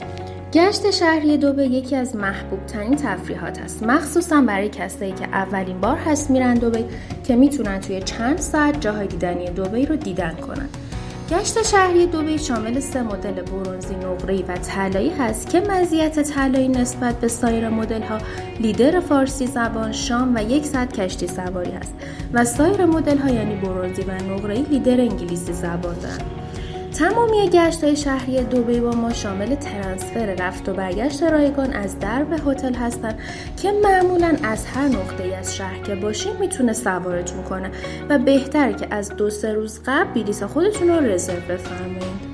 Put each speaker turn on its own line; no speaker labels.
گشت شهری دبی یکی از محبوب ترین تفریحات است، مخصوصا برای کسایی که اولین بار هست میرن دبی که میتونن توی چند ساعت جاهای دیدنی دبی رو دیدن کنن. گشت شهری دبی شامل 3 مدل برنزی، نقره‌ای و طلایی هست که مزیت طلایی نسبت به سایر مدل‌ها لیدر فارسی زبان، شام و 1 ساعت کشتی سواری هست و سایر مدل‌ها یعنی برنزی و نقره‌ای لیدر انگلیسی زبان دارن. تمامی گشت‌های شهری دبی با ما شامل ترنسفر رفت و برگشت رایگان از در به هتل هستن که معمولاً از هر نقطه‌ای از شهر که باشین میتونه سوارتون کنه و بهتره که از 2-3 روز قبل بلیط خودتون رو رزرو بفرمایید.